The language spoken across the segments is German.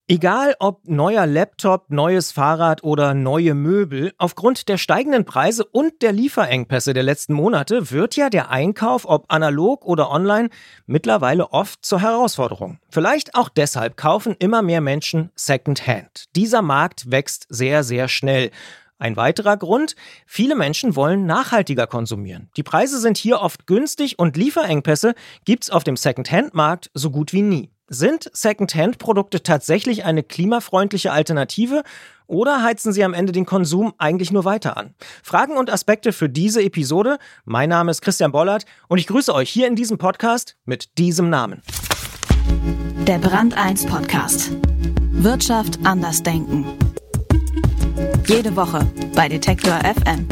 Egal ob neuer Laptop, neues Fahrrad oder neue Möbel, aufgrund der steigenden Preise und der Lieferengpässe der letzten Monate wird ja der Einkauf, ob analog oder online, mittlerweile oft zur Herausforderung. Vielleicht auch deshalb kaufen immer mehr Menschen Secondhand. Dieser Markt wächst sehr, sehr schnell. Ein weiterer Grund: viele Menschen wollen nachhaltiger konsumieren. Die Preise sind hier oft günstig und Lieferengpässe gibt's auf dem Secondhand-Markt so gut wie nie. Sind Secondhand-Produkte tatsächlich eine klimafreundliche Alternative oder heizen sie am Ende den Konsum eigentlich nur weiter an? Fragen und Aspekte für diese Episode. Mein Name ist Christian Bollert und ich grüße euch hier in diesem Podcast mit diesem Namen. Der Brand 1 Podcast. Wirtschaft anders denken. Jede Woche bei Detektor FM.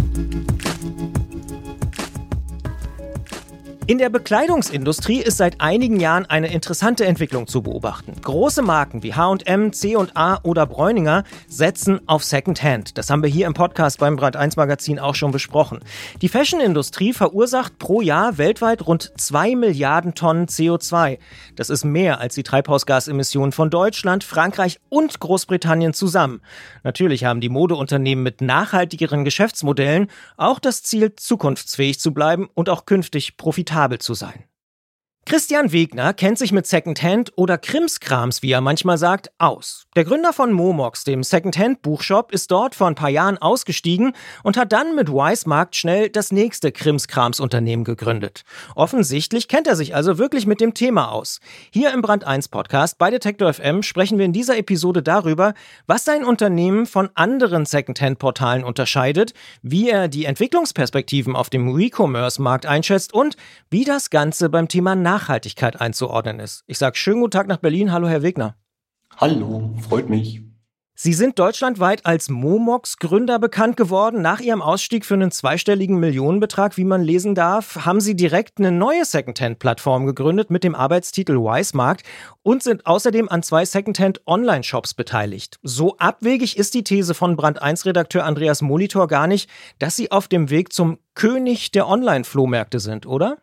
In der Bekleidungsindustrie ist seit einigen Jahren eine interessante Entwicklung zu beobachten. Große Marken wie H&M, C&A oder Breuninger setzen auf Secondhand. Das haben wir hier im Podcast beim Brand 1 Magazin auch schon besprochen. Die Fashionindustrie verursacht pro Jahr weltweit rund 2 Milliarden Tonnen CO2. Das ist mehr als die Treibhausgasemissionen von Deutschland, Frankreich und Großbritannien zusammen. Natürlich haben die Modeunternehmen mit nachhaltigeren Geschäftsmodellen auch das Ziel, zukunftsfähig zu bleiben und auch künftig profitabel zu sein. Christian Wegner kennt sich mit Secondhand oder Krimskrams, wie er manchmal sagt, aus. Der Gründer von Momox, dem Secondhand-Buchshop, ist dort vor ein paar Jahren ausgestiegen und hat dann mit Wisemarkt schnell das nächste Krimskrams-Unternehmen gegründet. Offensichtlich kennt er sich also wirklich mit dem Thema aus. Hier im Brand 1 Podcast bei Detektor FM sprechen wir in dieser Episode darüber, was sein Unternehmen von anderen Secondhand-Portalen unterscheidet, wie er die Entwicklungsperspektiven auf dem Recommerce-Markt einschätzt und wie das Ganze beim Thema Nachhaltigkeit einzuordnen ist. Ich sage schönen guten Tag nach Berlin. Hallo, Herr Wegner. Hallo, freut mich. Sie sind deutschlandweit als Momox-Gründer bekannt geworden. Nach Ihrem Ausstieg für einen zweistelligen Millionenbetrag, wie man lesen darf, haben Sie direkt eine neue Secondhand-Plattform gegründet mit dem Arbeitstitel Wisemarkt und sind außerdem an 2 Secondhand-Online-Shops beteiligt. So abwegig ist die These von Brand 1-Redakteur Andreas Molitor gar nicht, dass Sie auf dem Weg zum König der Online-Flohmärkte sind, oder?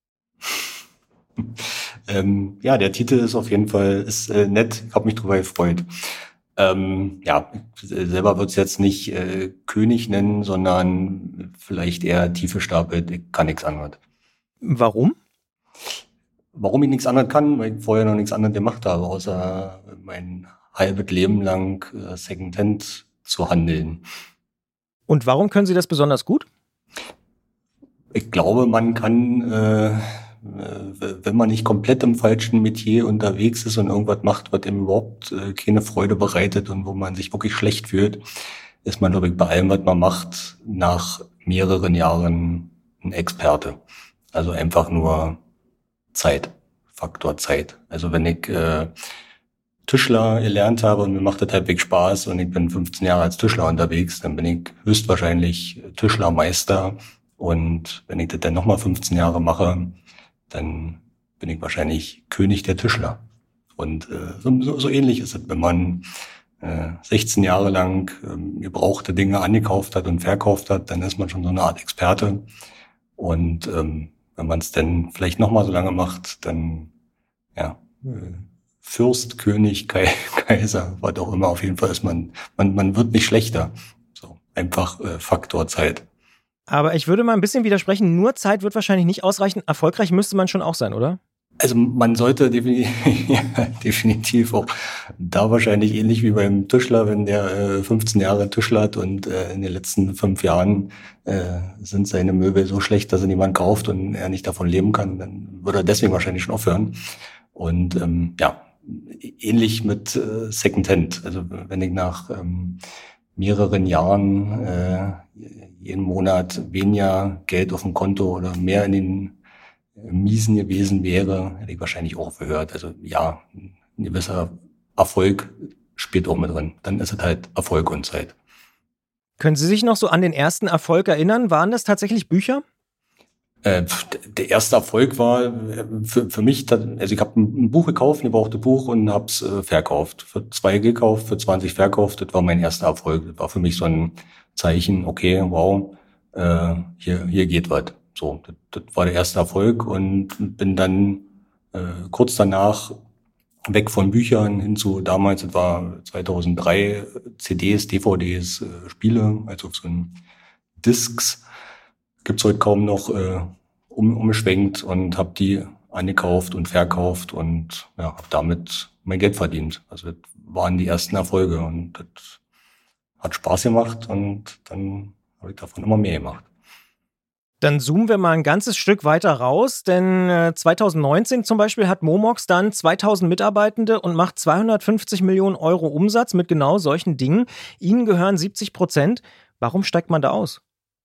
Ja, der Titel ist auf jeden Fall nett. Ich habe mich drüber gefreut. Selber würde es jetzt nicht König nennen, sondern vielleicht eher tiefe Stapel. Ich kann nichts anderes. Warum? Warum ich nichts anderes kann? Weil ich vorher noch nichts anderes gemacht habe, außer mein halbes Leben lang Secondhand zu handeln. Und warum können Sie das besonders gut? Ich glaube, man kann wenn man nicht komplett im falschen Metier unterwegs ist und irgendwas macht, was ihm überhaupt keine Freude bereitet und wo man sich wirklich schlecht fühlt, ist man, glaube ich, bei allem, was man macht, nach mehreren Jahren ein Experte. Also einfach nur Zeit, Faktor Zeit. Also wenn ich Tischler gelernt habe und mir macht das halbwegs Spaß und ich bin 15 Jahre als Tischler unterwegs, dann bin ich höchstwahrscheinlich Tischlermeister. Und wenn ich das dann nochmal 15 Jahre mache, dann bin ich wahrscheinlich König der Tischler. Und so ähnlich ist es, wenn man 16 Jahre lang gebrauchte Dinge angekauft hat und verkauft hat, dann ist man schon so eine Art Experte. Und wenn man es dann vielleicht nochmal so lange macht, dann Fürst, König, Kaiser, was auch immer, auf jeden Fall ist man wird nicht schlechter. So einfach Faktor Zeit. Aber ich würde mal ein bisschen widersprechen, nur Zeit wird wahrscheinlich nicht ausreichen. Erfolgreich müsste man schon auch sein, oder? Also man sollte definitiv auch da wahrscheinlich ähnlich wie beim Tischler, wenn der 15 Jahre Tischler hat und in den letzten 5 Jahren sind seine Möbel so schlecht, dass er niemand kauft und er nicht davon leben kann, dann würde er deswegen wahrscheinlich schon aufhören. Und ähnlich mit Secondhand. Also wenn ich nach mehreren Jahren jeden Monat weniger Geld auf dem Konto oder mehr in den Miesen gewesen wäre, hätte ich wahrscheinlich auch aufgehört. Also ja, ein gewisser Erfolg spielt auch mit drin. Dann ist es halt Erfolg und Zeit. Können Sie sich noch so an den ersten Erfolg erinnern? Waren das tatsächlich Bücher? Der erste Erfolg war für mich, also ich habe ein Buch gekauft, ein gebrauchtes Buch und habe es verkauft. Für 2 gekauft, für 20 verkauft. Das war mein erster Erfolg. Das war für mich so ein Zeichen, okay, wow, hier geht was. So, das war der erste Erfolg und bin dann kurz danach weg von Büchern hin zu damals, das war 2003, CDs, DVDs, Spiele, also auf so einen Discs, gibt's heute kaum noch, umgeschwenkt und habe die angekauft und verkauft und ja, habe damit mein Geld verdient. Also das waren die ersten Erfolge und das hat Spaß gemacht und dann habe ich davon immer mehr gemacht. Dann zoomen wir mal ein ganzes Stück weiter raus, denn 2019 zum Beispiel hat Momox dann 2000 Mitarbeitende und macht 250 Millionen Euro Umsatz mit genau solchen Dingen. Ihnen gehören 70%. Warum steigt man da aus?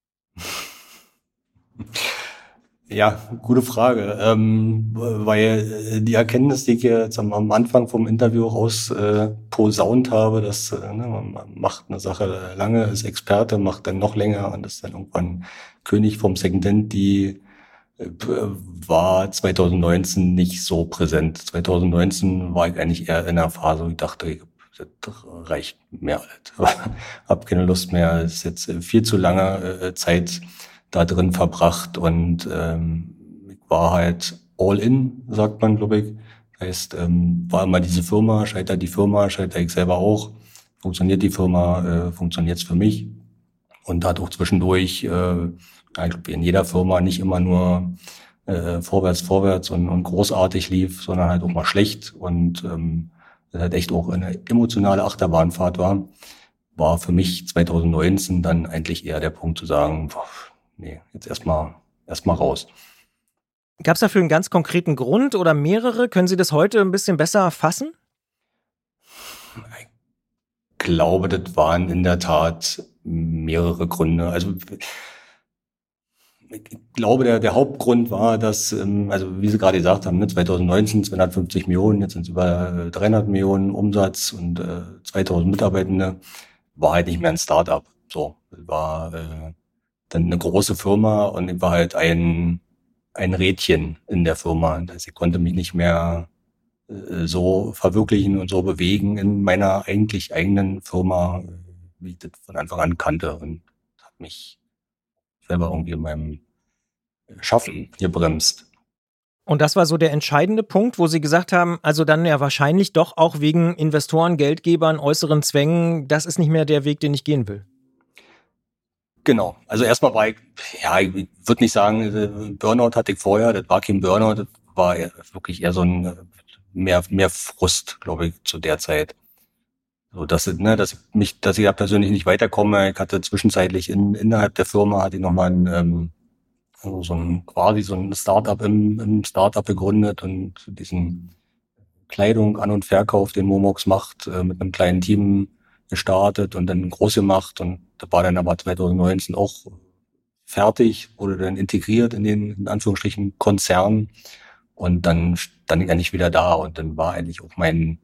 Ja, gute Frage. Weil die Erkenntnis, die ich jetzt am Anfang vom Interview raus posaunt habe, dass man macht eine Sache lange, ist Experte, macht dann noch länger und ist dann irgendwann König vom Secondhand, die war 2019 nicht so präsent. 2019 war ich eigentlich eher in einer Phase, wo ich dachte, das reicht mir alles. Hab keine Lust mehr, ist jetzt viel zu lange Zeit da drin verbracht und ich war halt all in, sagt man, glaube ich. Das heißt, war immer diese Firma, scheitert die Firma, scheitert ich selber auch. Funktioniert die Firma, funktioniert's für mich. Und hat auch zwischendurch, ich glaube, in jeder Firma nicht immer nur vorwärts und großartig lief, sondern halt auch mal schlecht. Und das halt echt auch eine emotionale Achterbahnfahrt war für mich 2019 dann eigentlich eher der Punkt zu sagen, nee, jetzt erstmal raus. Gab es dafür einen ganz konkreten Grund oder mehrere? Können Sie das heute ein bisschen besser fassen? Ich glaube, das waren in der Tat mehrere Gründe. Also ich glaube, der Hauptgrund war, dass, also wie Sie gerade gesagt haben, 2019 250 Millionen, jetzt sind es über 300 Millionen Umsatz und 2000 Mitarbeitende, war halt nicht mehr ein Start-up. So, war dann eine große Firma und ich war halt ein Rädchen in der Firma. Das heißt, ich konnte mich nicht mehr so verwirklichen und so bewegen in meiner eigentlich eigenen Firma, wie ich das von Anfang an kannte, und hat mich selber irgendwie in meinem Schaffen gebremst. Und das war so der entscheidende Punkt, wo Sie gesagt haben, also dann ja wahrscheinlich doch auch wegen Investoren, Geldgebern, äußeren Zwängen, das ist nicht mehr der Weg, den ich gehen will. Genau. Also erstmal war ich würde nicht sagen, Burnout hatte ich vorher, das war kein Burnout, das war wirklich eher so ein mehr Frust, glaube ich, zu der Zeit. So, dass ich da persönlich nicht weiterkomme. Ich hatte zwischenzeitlich innerhalb der Firma hatte ich nochmal so ein Startup im Startup gegründet und diesen Kleidung An- und Verkauf, den Momox macht, mit einem kleinen Team gestartet und dann groß gemacht, und da war dann aber 2019 auch fertig, wurde dann integriert in den, in Anführungsstrichen, Konzern, und dann stand ich eigentlich wieder da und dann war eigentlich auch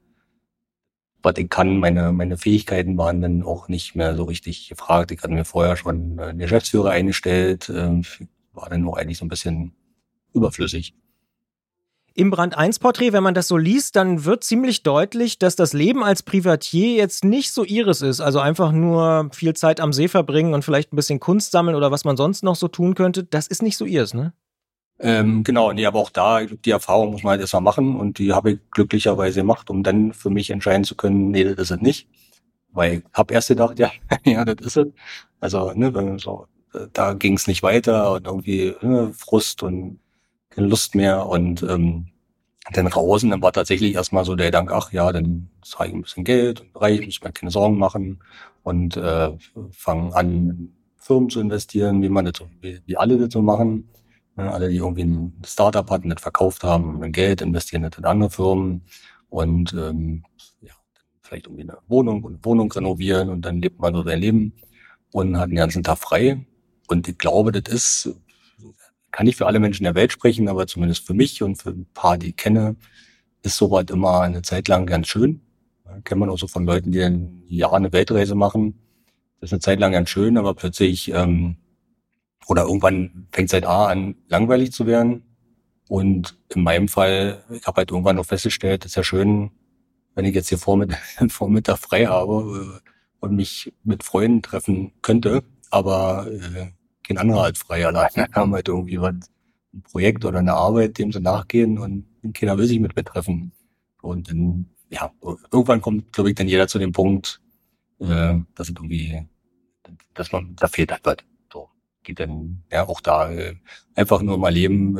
was ich kann, meine Fähigkeiten waren dann auch nicht mehr so richtig gefragt. Ich hatte mir vorher schon einen Geschäftsführer eingestellt, war dann auch eigentlich so ein bisschen überflüssig. Im Brand-1-Porträt, wenn man das so liest, dann wird ziemlich deutlich, dass das Leben als Privatier jetzt nicht so Ihres ist. Also einfach nur viel Zeit am See verbringen und vielleicht ein bisschen Kunst sammeln oder was man sonst noch so tun könnte. Das ist nicht so Ihres, ne? Genau, nee, aber auch da, die Erfahrung muss man halt erstmal machen, und die habe ich glücklicherweise gemacht, um dann für mich entscheiden zu können, nee, das ist es nicht. Weil ich habe erst gedacht, ja, ja, das ist es. Also, wenn so, da ging es nicht weiter und irgendwie Frust und keine Lust mehr, und dann raus, und dann war tatsächlich erstmal so der Gedanke, ach ja, dann zahle ich ein bisschen Geld und reich, muss mir keine Sorgen machen und fange an, in Firmen zu investieren, wie alle das so machen. Ja, alle, die irgendwie ein Startup hatten, das verkauft haben, ein Geld investieren das in andere Firmen und vielleicht irgendwie eine Wohnung renovieren, und dann lebt man so sein Leben und hat den ganzen Tag frei. Und ich glaube, das ist, kann nicht für alle Menschen der Welt sprechen, aber zumindest für mich und für ein paar, die ich kenne, ist sowas immer eine Zeit lang ganz schön. Ja, kennt man auch so von Leuten, die dann Jahre eine Weltreise machen. Das ist eine Zeit lang ganz schön, aber plötzlich oder irgendwann fängt es halt an, langweilig zu werden. Und in meinem Fall, ich habe halt irgendwann noch festgestellt, das ist ja schön, wenn ich jetzt hier Vormittag frei habe und mich mit Freunden treffen könnte, aber kein anderer als frei. Alleine haben halt irgendwie ein Projekt oder eine Arbeit, dem sie nachgehen, und keiner will sich mit mir treffen. Und dann, ja, irgendwann kommt, glaube ich, dann jeder zu dem Punkt, dass es irgendwie, dass man, da fehlt halt was. So, geht dann, ja, auch da, einfach nur mal leben,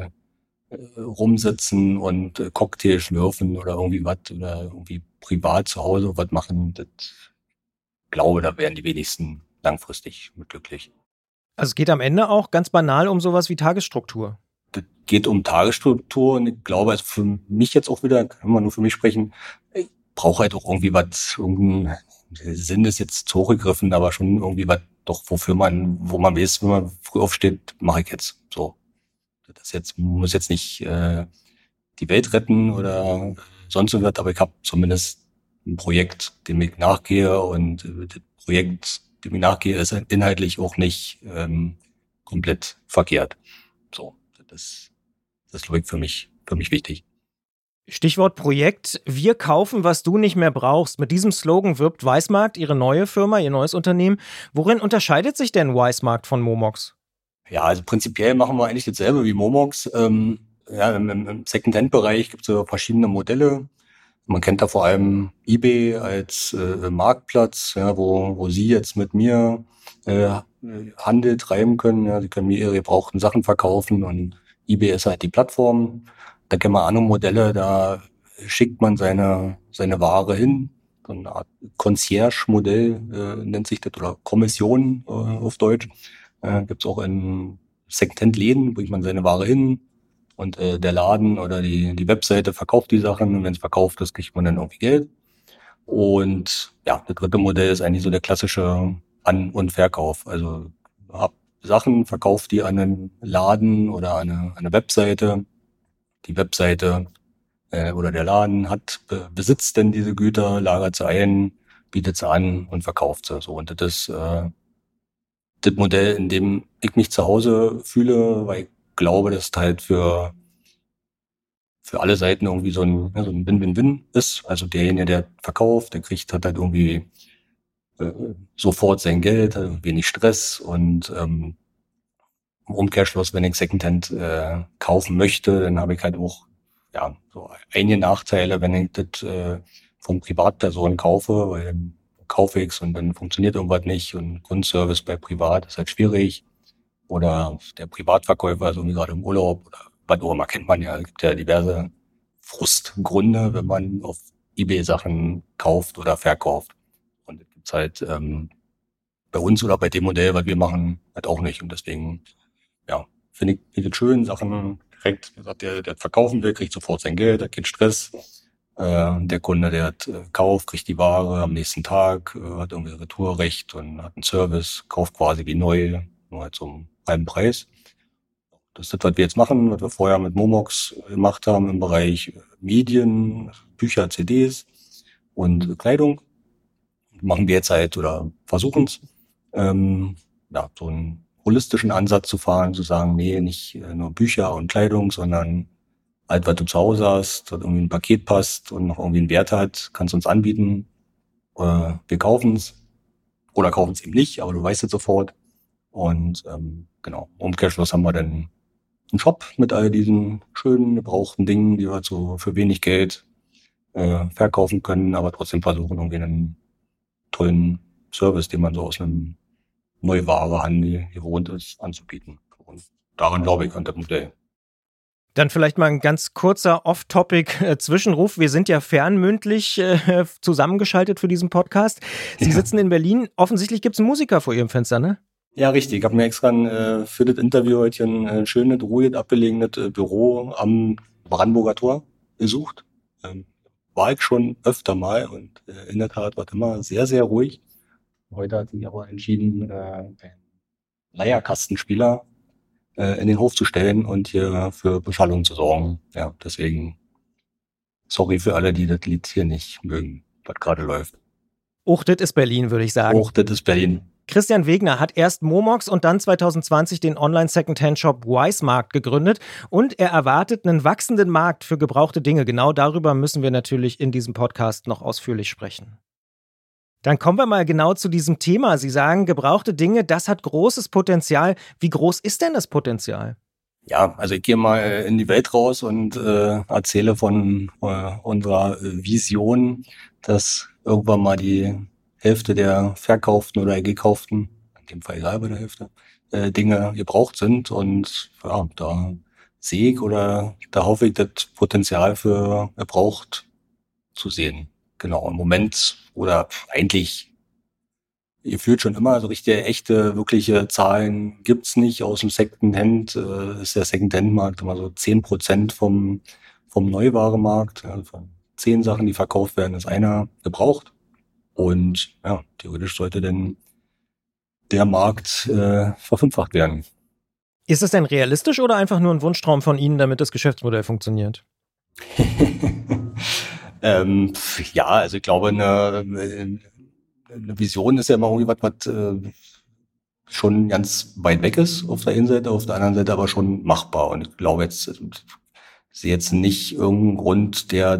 rumsitzen und Cocktail schlürfen oder irgendwie was oder irgendwie privat zu Hause was machen, das glaube, da wären die wenigsten langfristig mit glücklich. Also es geht am Ende auch ganz banal um sowas wie Tagesstruktur. Das geht um Tagesstruktur und ich glaube, also für mich jetzt auch wieder, kann man nur für mich sprechen, ich brauche halt auch irgendwie was, irgendein Sinn ist jetzt zu hochgegriffen, aber schon irgendwie was, doch wo man weiß, wenn man früh aufsteht, mache ich jetzt so. Das jetzt muss jetzt nicht die Welt retten oder sonst irgendwas, aber ich habe zumindest ein Projekt, dem ich nachgehe und das Projekt, dem ich nachgehe, ist inhaltlich auch nicht komplett verkehrt. So, das ist, glaube ich, für mich wichtig. Stichwort Projekt. Wir kaufen, was du nicht mehr brauchst. Mit diesem Slogan wirbt Weissmarkt, ihre neue Firma, ihr neues Unternehmen. Worin unterscheidet sich denn Weissmarkt von Momox? Ja, also prinzipiell machen wir eigentlich dasselbe wie Momox. Ja, im Second-Hand-Bereich gibt es so verschiedene Modelle. Man kennt da vor allem eBay als Marktplatz, ja, wo Sie jetzt mit mir Handel treiben können. Ja, Sie können mir Ihre gebrauchten Sachen verkaufen und eBay ist halt die Plattform. Da kennen wir andere Modelle, da schickt man seine Ware hin. So eine Art Concierge-Modell nennt sich das, oder Kommission auf Deutsch. Gibt's auch in Second-Hand-Läden, bringt man seine Ware hin und der Laden oder die Webseite verkauft die Sachen und wenn es verkauft ist, kriegt man dann irgendwie Geld. Und ja, das dritte Modell ist eigentlich so der klassische An- und Verkauf. Also hab Sachen, verkauft die an einen Laden oder an eine Webseite. Die Webseite oder der Laden besitzt denn diese Güter, lagert sie ein, bietet sie an und verkauft sie. So, und das ist das Modell, in dem ich mich zu Hause fühle, weil ich glaube, dass es halt für alle Seiten irgendwie so ein Win-Win-Win ist. Also derjenige, der verkauft, hat halt irgendwie sofort sein Geld, hat wenig Stress und im Umkehrschluss, wenn ich Secondhand kaufen möchte, dann habe ich halt auch ja so einige Nachteile, wenn ich das von Privatpersonen kaufe, weil dann kaufe ich's und dann funktioniert irgendwas nicht und Kundenservice bei Privat ist halt schwierig oder der Privatverkäufer ist irgendwie gerade im Urlaub oder was auch immer, kennt man ja, es gibt ja diverse Frustgründe, wenn man auf eBay Sachen kauft oder verkauft und das gibt's halt bei uns oder bei dem Modell, was wir machen, halt auch nicht und deswegen ja, finde ich es schön, Sachen direkt, wie gesagt, der verkaufen will, kriegt sofort sein Geld, hat keinen Stress. Der Kunde, der kauft, kriegt die Ware am nächsten Tag, hat irgendwie Retourrecht und hat einen Service, kauft quasi wie neu, nur halt zum halben Preis. Das ist das, was wir jetzt machen, was wir vorher mit Momox gemacht haben im Bereich Medien, Bücher, CDs und Kleidung. Machen wir jetzt halt oder versuchen es, ja, so einen holistischen Ansatz zu fahren, zu sagen, nee, nicht nur Bücher und Kleidung, sondern halt, was du zu Hause hast, was irgendwie ein Paket passt und noch irgendwie einen Wert hat, kannst du uns anbieten. Wir kaufen es oder kaufen es eben nicht, aber du weißt es sofort. Und genau, im Umkehrschluss haben wir dann einen Shop mit all diesen schönen, gebrauchten Dingen, die wir so für wenig Geld verkaufen können, aber trotzdem versuchen, irgendwie einen tollen Service, den man so aus einem Neuwarehandel gewohnt ist, anzubieten. Und daran glaube ich an das Modell. Dann vielleicht mal ein ganz kurzer Off-Topic-Zwischenruf. Wir sind ja fernmündlich zusammengeschaltet für diesen Podcast. Sie sitzen in Berlin. Offensichtlich gibt es einen Musiker vor Ihrem Fenster, ne? Ja, richtig. Ich habe mir extra für das Interview heute ein schönes, ruhig abgelegenes Büro am Brandenburger Tor gesucht. War ich schon öfter mal und in der Tat war es immer sehr, sehr ruhig. Heute hat sich aber entschieden, einen Leierkastenspieler in den Hof zu stellen und hier für Beschallung zu sorgen. Ja, deswegen sorry für alle, die das Lied hier nicht mögen, was gerade läuft. Das ist Berlin, würde ich sagen. Das ist Berlin. Christian Wegner hat erst Momox und dann 2020 den Online-Secondhand-Shop Weissmarkt gegründet und er erwartet einen wachsenden Markt für gebrauchte Dinge. Genau darüber müssen wir natürlich in diesem Podcast noch ausführlich sprechen. Dann kommen wir mal genau zu diesem Thema. Sie sagen, gebrauchte Dinge, das hat großes Potenzial. Wie groß ist denn das Potenzial? Ja, also ich gehe mal in die Welt raus und erzähle von unserer Vision, dass irgendwann mal die Hälfte der verkauften oder gekauften, in dem Fall egal bei der Hälfte, Dinge gebraucht sind. Und ja, da sehe ich oder da hoffe ich, das Potenzial für gebraucht zu sehen. Genau, im Moment oder eigentlich gefühlt schon immer, so richtige, echte, wirkliche Zahlen gibt's nicht. Aus dem Secondhand ist der Secondhand-Markt immer so 10% vom Neuwaremarkt. Also von 10 Sachen, die verkauft werden, ist einer gebraucht. Und ja, theoretisch sollte denn der Markt verfünffacht werden. Ist es denn realistisch oder einfach nur ein Wunschtraum von Ihnen, damit das Geschäftsmodell funktioniert? Ja, also ich glaube, eine Vision ist ja immer irgendwie was schon ganz weit weg ist auf der einen Seite, auf der anderen Seite aber schon machbar. Und ich glaube jetzt, ich sehe jetzt nicht irgendeinen Grund, der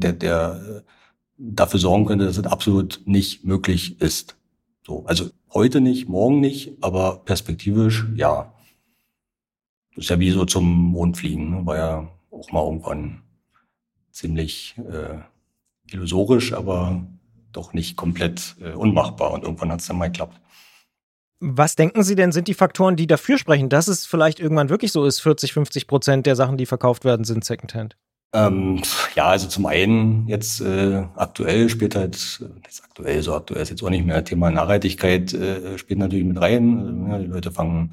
dafür sorgen könnte, dass es absolut nicht möglich ist. So, also heute nicht, morgen nicht, aber perspektivisch ja. Das ist ja wie so zum Mond fliegen, ne? War ja auch mal irgendwann ziemlich illusorisch, aber doch nicht komplett unmachbar. Und irgendwann hat es dann mal geklappt. Was denken Sie denn, sind die Faktoren, die dafür sprechen, dass es vielleicht irgendwann wirklich so ist, 40-50% der Sachen, die verkauft werden, sind Secondhand? Ja, also zum einen jetzt aktuell spielt halt, aktuell ist jetzt auch nicht mehr, Thema Nachhaltigkeit spielt natürlich mit rein. Ja, die Leute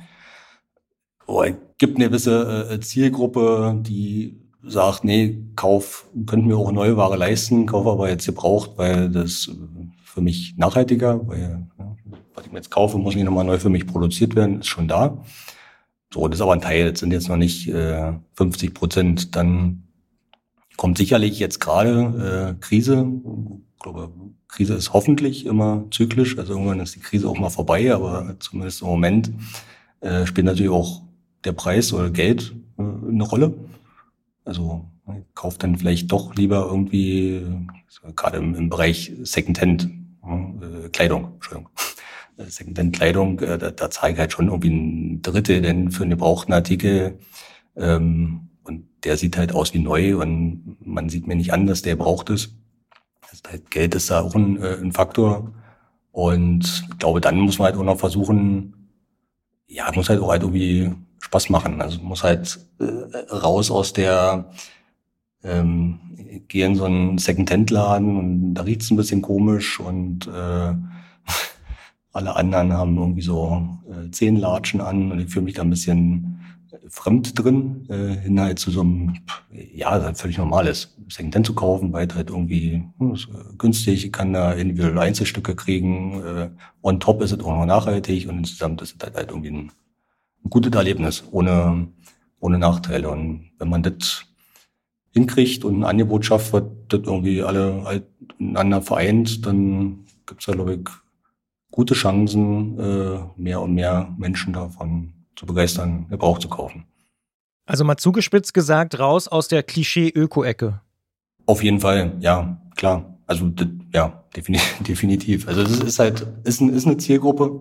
gibt eine gewisse Zielgruppe, die sagt, nee, könnte mir auch neue Ware leisten, kaufe aber jetzt gebraucht, weil das für mich nachhaltiger, weil was ich mir jetzt kaufe, muss nicht nochmal neu für mich produziert werden, ist schon da. So, das ist aber ein Teil, das sind jetzt noch nicht 50%. Dann kommt sicherlich jetzt gerade Krise. Ich glaube, Krise ist hoffentlich immer zyklisch, also irgendwann ist die Krise auch mal vorbei, aber zumindest im Moment spielt natürlich auch der Preis oder Geld eine Rolle. Also kauft dann vielleicht doch lieber irgendwie, gerade im Bereich Secondhand, Kleidung, Entschuldigung. Secondhand-Kleidung, da zahle ich halt schon irgendwie ein Drittel denn für einen gebrauchten Artikel. Und der sieht halt aus wie neu und man sieht mir nicht an, dass der gebraucht ist. Also halt Geld ist da auch ein Faktor. Und ich glaube, dann muss man halt auch noch versuchen, ja, muss halt auch halt irgendwie Spaß machen. Also muss halt raus aus der, gehe in so einen Second-Hand-Laden und da riecht's ein bisschen komisch und alle anderen haben irgendwie so 10 Latschen an und ich fühle mich da ein bisschen fremd drin, hin halt zu so einem, ja, das halt völlig normal ist, Second-Hand zu kaufen, weil halt irgendwie ist günstig, ich kann da individuelle Einzelstücke kriegen, on top ist es auch noch nachhaltig und insgesamt ist es halt irgendwie ein gutes Erlebnis, ohne Nachteile. Und wenn man das hinkriegt und ein Angebot schafft, was das irgendwie alle halt miteinander vereint, dann gibt's da, glaube ich, gute Chancen, mehr und mehr Menschen davon zu begeistern, Gebrauch zu kaufen. Also mal zugespitzt gesagt, raus aus der Klischee-Öko-Ecke. Auf jeden Fall, ja, klar. Also ja, definitiv. Also das ist halt, ist eine Zielgruppe,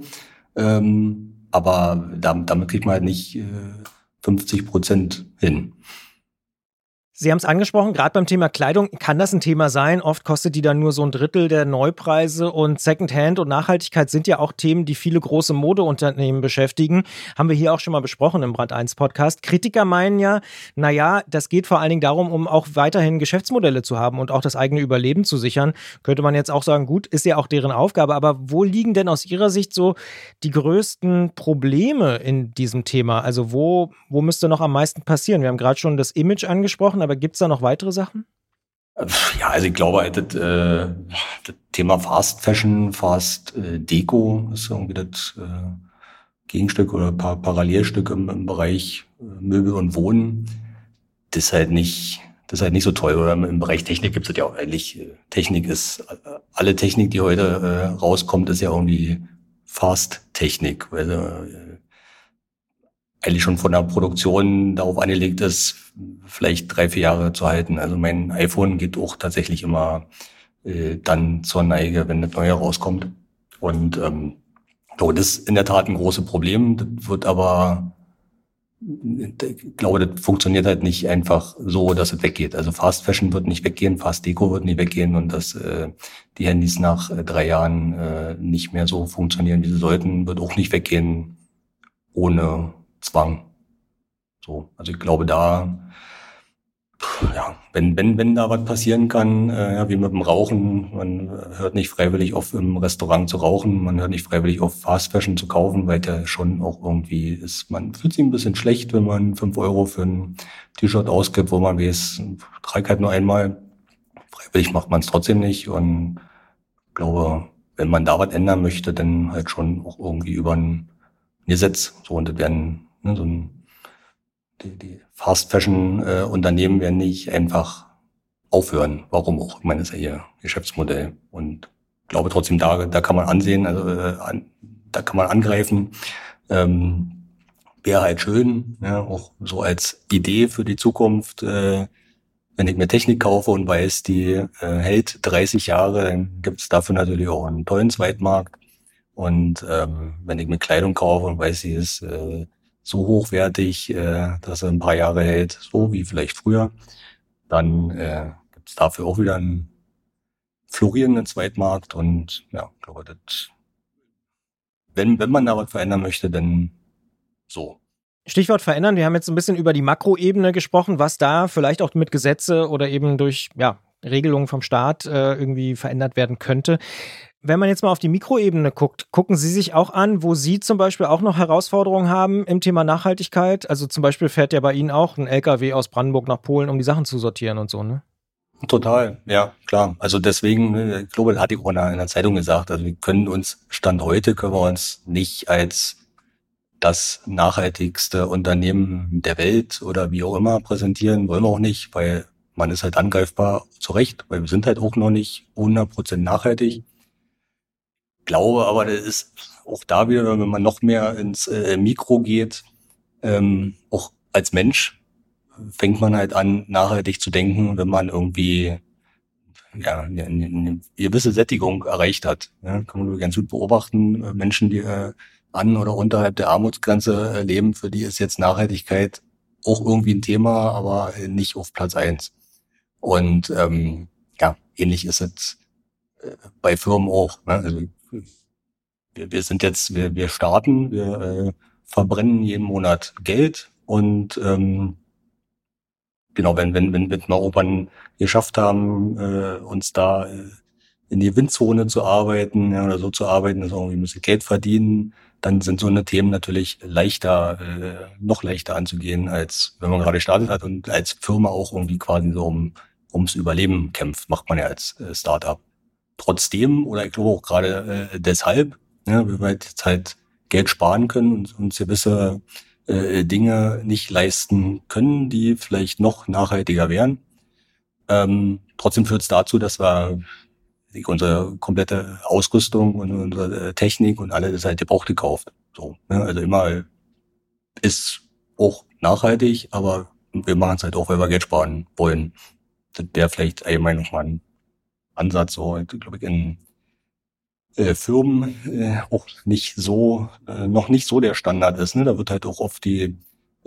aber damit kriegt man halt nicht 50% hin. Sie haben es angesprochen, gerade beim Thema Kleidung kann das ein Thema sein. Oft kostet die dann nur so ein Drittel der Neupreise und Secondhand und Nachhaltigkeit sind ja auch Themen, die viele große Modeunternehmen beschäftigen. Haben wir hier auch schon mal besprochen im Brand 1 Podcast. Kritiker meinen ja, naja, das geht vor allen Dingen darum, um auch weiterhin Geschäftsmodelle zu haben und auch das eigene Überleben zu sichern. Könnte man jetzt auch sagen, gut, ist ja auch deren Aufgabe. Aber wo liegen denn aus Ihrer Sicht so die größten Probleme in diesem Thema? Also wo müsste noch am meisten passieren? Wir haben gerade schon das Image angesprochen, aber gibt es da noch weitere Sachen? Ja, also ich glaube, das Thema Fast Fashion, Fast Deko ist irgendwie das Gegenstück oder Parallelstück im Bereich Möbel und Wohnen. Das ist halt nicht so toll. Oder im Bereich Technik gibt es ja auch eigentlich, alle Technik, die heute rauskommt, ist ja irgendwie Fast-Technik, weil eigentlich schon von der Produktion darauf angelegt ist, vielleicht 3-4 Jahre zu halten. Also mein iPhone geht auch tatsächlich immer dann zur Neige, wenn das neue rauskommt. Und das ist in der Tat ein großes Problem. Das wird aber ich glaube, das funktioniert halt nicht einfach so, dass es weggeht. Also Fast Fashion wird nicht weggehen, Fast Deko wird nicht weggehen und dass die Handys nach 3 Jahren nicht mehr so funktionieren, wie sie sollten, wird auch nicht weggehen ohne Zwang. So, also ich glaube wenn da was passieren kann, wie mit dem Rauchen, man hört nicht freiwillig auf, im Restaurant zu rauchen, man hört nicht freiwillig auf, Fast Fashion zu kaufen, weil der schon auch irgendwie ist, man fühlt sich ein bisschen schlecht, wenn man 5 Euro für ein T-Shirt ausgibt, wo man weiß, trage halt nur einmal, freiwillig macht man es trotzdem nicht und ich glaube, wenn man da was ändern möchte, dann halt schon auch irgendwie über ein Gesetz, so, und das werden, die Fast Fashion Unternehmen werden nicht einfach aufhören. Warum auch? Ich meine, das ist ja ihr Geschäftsmodell. Und ich glaube trotzdem, da kann man ansehen, da kann man angreifen. Wäre halt schön, ja, auch so als Idee für die Zukunft. Wenn ich mir Technik kaufe und weiß, die hält 30 Jahre, dann gibt es dafür natürlich auch einen tollen Zweitmarkt. Und wenn ich mir Kleidung kaufe und weiß, sie ist so hochwertig, dass er ein paar Jahre hält, so wie vielleicht früher, dann gibt es dafür auch wieder einen florierenden Zweitmarkt. Und ja, ich glaube, das, wenn man da was verändern möchte, dann so. Stichwort verändern, wir haben jetzt ein bisschen über die Makroebene gesprochen, was da vielleicht auch mit Gesetze oder eben durch Regelungen vom Staat irgendwie verändert werden könnte. Wenn man jetzt mal auf die Mikroebene guckt, gucken Sie sich auch an, wo Sie zum Beispiel auch noch Herausforderungen haben im Thema Nachhaltigkeit? Also zum Beispiel fährt ja bei Ihnen auch ein LKW aus Brandenburg nach Polen, um die Sachen zu sortieren und so, ne? Total, ja, klar. Also deswegen, ich glaube, das hatte ich auch in der Zeitung gesagt, also wir können uns nicht als das nachhaltigste Unternehmen der Welt oder wie auch immer präsentieren, wollen wir auch nicht, weil man ist halt angreifbar, zu Recht, weil wir sind halt auch noch nicht 100% nachhaltig. Glaube aber, das ist auch da wieder, wenn man noch mehr ins Mikro geht, auch als Mensch fängt man halt an, nachhaltig zu denken, wenn man irgendwie eine gewisse Sättigung erreicht hat. Ja, kann man ganz gut beobachten. Menschen, die an oder unterhalb der Armutsgrenze leben, für die ist jetzt Nachhaltigkeit auch irgendwie ein Thema, aber nicht auf Platz 1. Und ähnlich ist es bei Firmen auch. Ne? Also wir starten, wir verbrennen jeden Monat Geld und genau, wenn wir mal irgendwann geschafft haben, uns da in die Windzone zu arbeiten, ja, oder so zu arbeiten, dass wir irgendwie ein bisschen Geld verdienen, dann sind so eine Themen natürlich noch leichter anzugehen, als wenn man gerade gestartet hat und als Firma auch irgendwie quasi so ums Überleben kämpft, macht man ja als Startup. Trotzdem, oder ich glaube auch gerade deshalb, ja, weil wir jetzt halt Geld sparen können und uns gewisse Dinge nicht leisten können, die vielleicht noch nachhaltiger wären. Trotzdem führt es dazu, dass wir unsere komplette Ausrüstung und unsere Technik und alles ist halt gebraucht gekauft. So, ne? Also immer ist auch nachhaltig, aber wir machen es halt auch, weil wir Geld sparen wollen. Das wäre vielleicht allgemein nochmal ein Ansatz, so, glaube ich, in Firmen auch nicht so, noch nicht so der Standard ist. Ne? Da wird halt auch oft die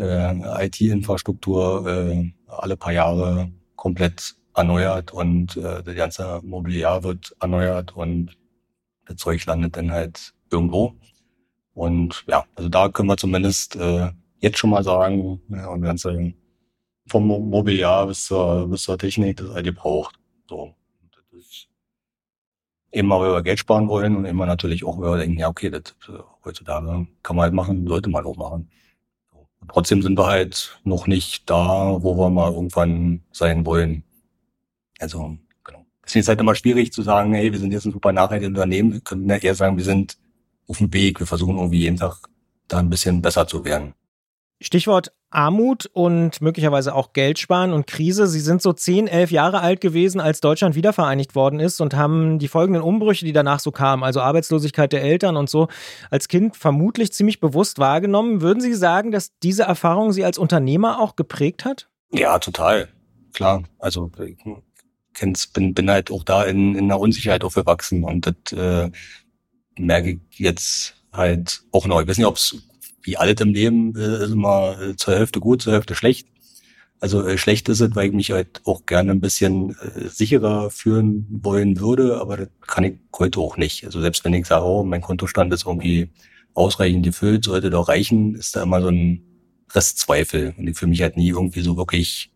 IT-Infrastruktur alle paar Jahre komplett erneuert und das ganze Mobiliar wird erneuert und das Zeug landet dann halt irgendwo. Und ja, also da können wir zumindest jetzt schon mal sagen, ja, und ganze vom Mobiliar bis zur Technik, das ist halt gebraucht. So. Das ist immer, weil wir Geld sparen wollen und immer natürlich auch, weil wir denken, ja okay, das heutzutage kann man halt machen, sollte man auch machen. Und trotzdem sind wir halt noch nicht da, wo wir mal irgendwann sein wollen. Also, genau. Deswegen ist es halt immer schwierig zu sagen, hey, wir sind jetzt ein super nachhaltiges Unternehmen. Wir können ja eher sagen, wir sind auf dem Weg. Wir versuchen irgendwie jeden Tag da ein bisschen besser zu werden. Stichwort Armut und möglicherweise auch Geld sparen und Krise. Sie sind so 10, 11 Jahre alt gewesen, als Deutschland wiedervereinigt worden ist und haben die folgenden Umbrüche, die danach so kamen, also Arbeitslosigkeit der Eltern und so, als Kind vermutlich ziemlich bewusst wahrgenommen. Würden Sie sagen, dass diese Erfahrung Sie als Unternehmer auch geprägt hat? Ja, total. Klar. Also ich bin halt auch da in der Unsicherheit aufgewachsen und das merke ich jetzt halt auch neu. Ich weiß nicht, ob es wie alles im Leben ist immer zur Hälfte gut, zur Hälfte schlecht. Also schlecht ist es, weil ich mich halt auch gerne ein bisschen sicherer fühlen wollen würde, aber das kann ich heute auch nicht. Also selbst wenn ich sage, oh, mein Kontostand ist irgendwie ausreichend gefüllt, sollte doch reichen, ist da immer so ein Restzweifel. Und ich fühle mich halt nie irgendwie so wirklich,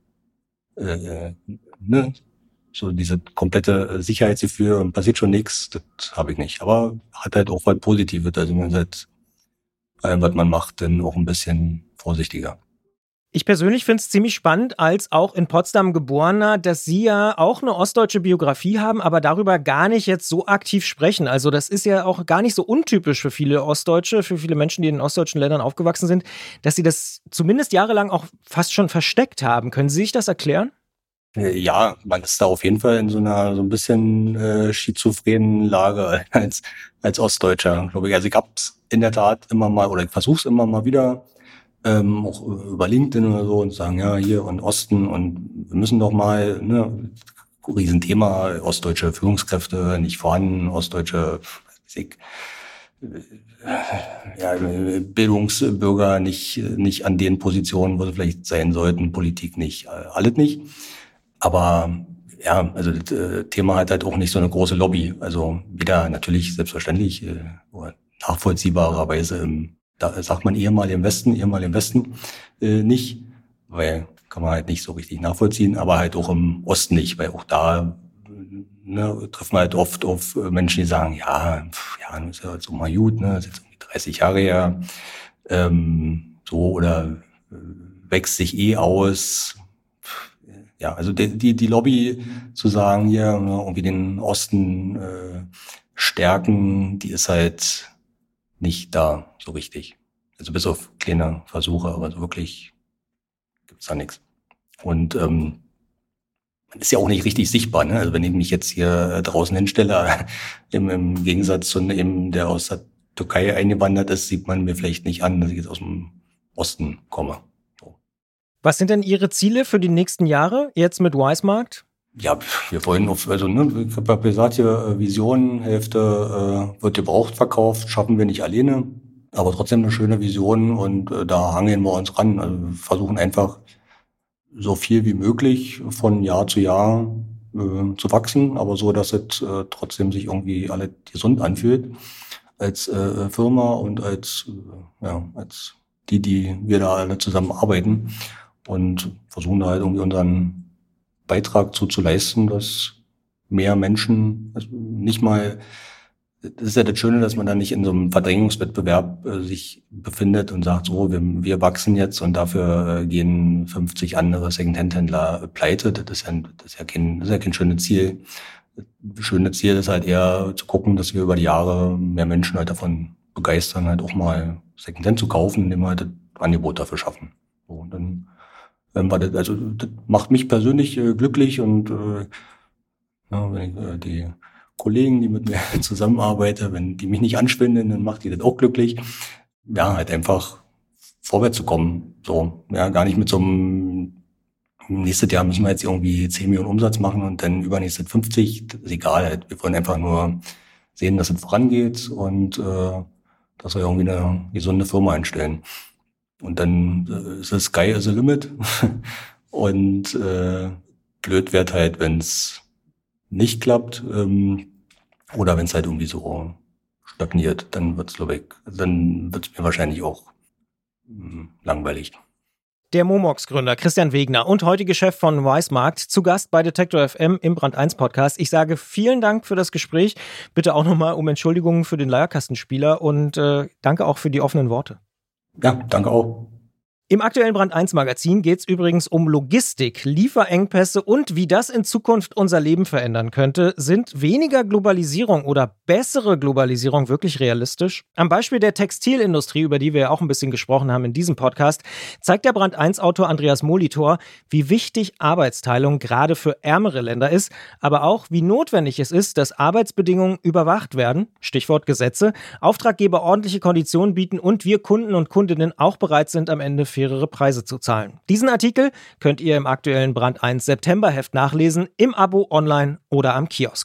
so diese komplette Sicherheitsgefühl und passiert schon nichts, das habe ich nicht. Aber hat halt auch was Positives, also man ist halt bei allem, was man macht, dann auch ein bisschen vorsichtiger. Ich persönlich finde es ziemlich spannend, als auch in Potsdam Geborener, dass Sie ja auch eine ostdeutsche Biografie haben, aber darüber gar nicht jetzt so aktiv sprechen. Also das ist ja auch gar nicht so untypisch für viele Ostdeutsche, für viele Menschen, die in ostdeutschen Ländern aufgewachsen sind, dass sie das zumindest jahrelang auch fast schon versteckt haben. Können Sie sich das erklären? Ja, man ist da auf jeden Fall in so ein bisschen schizophrenen Lage als Ostdeutscher, glaube ich. Also ich hab's in der Tat immer mal, oder ich versuch's immer mal wieder, auch über LinkedIn oder so, und sagen, ja, hier und Osten und wir müssen doch mal, ne, Riesenthema, ostdeutsche Führungskräfte nicht vorhanden, ostdeutsche, Bildungsbürger nicht an den Positionen, wo sie vielleicht sein sollten, Politik nicht, alles nicht. Aber ja, also das Thema hat halt auch nicht so eine große Lobby. Also wieder natürlich selbstverständlich nachvollziehbarerweise da sagt man ehemalig im Westen nicht, weil kann man halt nicht so richtig nachvollziehen, aber halt auch im Osten nicht, weil auch da trifft man halt oft auf Menschen, die sagen, ja, das ist ja jetzt auch mal gut, ne, das ist jetzt irgendwie 30 Jahre her, so, oder wächst sich aus. Ja, also die Lobby zu sagen, hier irgendwie den Osten stärken, die ist halt nicht da so richtig. Also bis auf kleine Versuche, aber so wirklich gibt's da nichts. Und man ist ja auch nicht richtig sichtbar, ne? Also wenn ich mich jetzt hier draußen hinstelle, im Gegensatz zu einem, der aus der Türkei eingewandert ist, sieht man mir vielleicht nicht an, dass ich jetzt aus dem Osten komme. So. Was sind denn Ihre Ziele für die nächsten Jahre jetzt mit Wisemarkt? Ja, wir wollen ich habe ja gesagt, hier Vision, Hälfte wird gebraucht verkauft, schaffen wir nicht alleine, aber trotzdem eine schöne Vision und da hangeln wir uns ran. Also wir versuchen einfach so viel wie möglich von Jahr zu Jahr zu wachsen, aber so, dass es trotzdem sich irgendwie alle gesund anfühlt als Firma und als die wir da alle zusammen arbeiten und versuchen da halt irgendwie unseren Beitrag zu leisten, dass mehr Menschen, also nicht mal, das ist ja das Schöne, dass man da nicht in so einem Verdrängungswettbewerb sich befindet und sagt, so, wir wachsen jetzt und dafür gehen 50 andere Secondhand-Händler pleite. Das ist ja kein schönes Ziel. Das schöne Ziel ist halt eher zu gucken, dass wir über die Jahre mehr Menschen halt davon begeistern, halt auch mal Secondhand zu kaufen, indem wir halt das Angebot dafür schaffen. So, und dann das macht mich persönlich glücklich und wenn ich die Kollegen, die mit mir zusammenarbeiten, wenn die mich nicht anschwindeln, dann macht die das auch glücklich. Ja, halt einfach vorwärts zu kommen. So, ja, gar nicht mit so einem nächstes Jahr müssen wir jetzt irgendwie 10 Millionen Umsatz machen und dann übernächstes 50. Das ist egal. Halt. Wir wollen einfach nur sehen, dass es vorangeht und dass wir irgendwie eine gesunde Firma einstellen. Und dann ist es sky is the limit. Und blöd wird halt, wenn es nicht klappt oder wenn es halt irgendwie so stagniert, dann wird's mir wahrscheinlich auch langweilig. Der Momox-Gründer Christian Wegner und heutige Chef von Wisemarkt zu Gast bei Detektor FM im Brand 1 Podcast. Ich sage vielen Dank für das Gespräch. Bitte auch nochmal um Entschuldigung für den Leierkastenspieler und danke auch für die offenen Worte. Ja, danke auch. Im aktuellen Brand 1 Magazin geht es übrigens um Logistik, Lieferengpässe und wie das in Zukunft unser Leben verändern könnte. Sind weniger Globalisierung oder bessere Globalisierung wirklich realistisch? Am Beispiel der Textilindustrie, über die wir ja auch ein bisschen gesprochen haben in diesem Podcast, zeigt der Brand 1 Autor Andreas Molitor, wie wichtig Arbeitsteilung gerade für ärmere Länder ist, aber auch wie notwendig es ist, dass Arbeitsbedingungen überwacht werden, Stichwort Gesetze, Auftraggeber ordentliche Konditionen bieten und wir Kunden und Kundinnen auch bereit sind, am Ende fairere Preise zu zahlen. Diesen Artikel könnt ihr im aktuellen Brand 1 Septemberheft nachlesen, im Abo, online oder am Kiosk.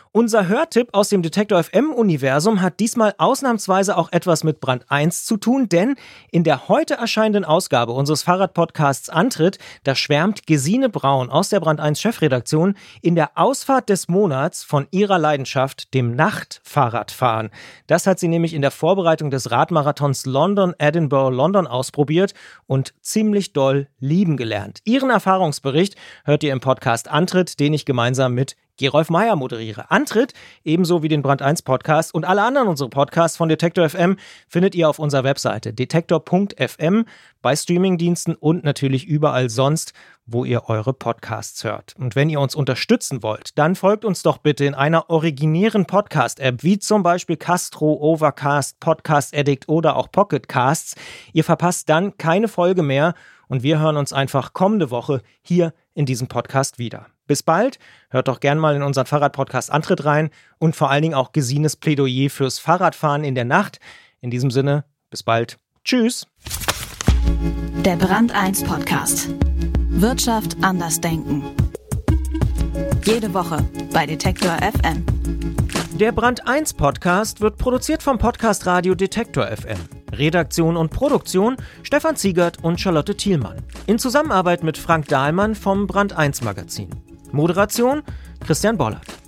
Unser Hörtipp aus dem Detektor FM-Universum hat diesmal ausnahmsweise auch etwas mit Brand 1 zu tun, denn in der heute erscheinenden Ausgabe unseres Fahrradpodcasts Antritt, da schwärmt Gesine Braun aus der Brand 1 Chefredaktion in der Ausfahrt des Monats von ihrer Leidenschaft, dem Nachtfahrradfahren. Das hat sie nämlich in der Vorbereitung des Radmarathons London-Edinburgh-London ausprobiert und ziemlich doll lieben gelernt. Ihren Erfahrungsbericht hört ihr im Podcast Antritt, den ich gemeinsam mit Gerolf Meyer moderiere. Antritt, ebenso wie den Brand 1 Podcast und alle anderen unsere Podcasts von Detektor FM findet ihr auf unserer Webseite detektor.fm, bei Streamingdiensten und natürlich überall sonst, wo ihr eure Podcasts hört. Und wenn ihr uns unterstützen wollt, dann folgt uns doch bitte in einer originären Podcast-App, wie zum Beispiel Castro, Overcast, Podcast Addict oder auch Pocket Casts. Ihr verpasst dann keine Folge mehr und wir hören uns einfach kommende Woche hier in diesem Podcast wieder. Bis bald, hört doch gern mal in unseren Fahrradpodcast Antritt rein und vor allen Dingen auch Gesines Plädoyer fürs Fahrradfahren in der Nacht. In diesem Sinne, bis bald. Tschüss. Der Brand 1 Podcast. Wirtschaft anders denken. Jede Woche bei Detektor FM. Der Brand 1 Podcast wird produziert vom Podcast Radio Detektor FM. Redaktion und Produktion Stefan Ziegert und Charlotte Thielmann. In Zusammenarbeit mit Frank Dahlmann vom Brand 1 Magazin. Moderation Christian Bollert.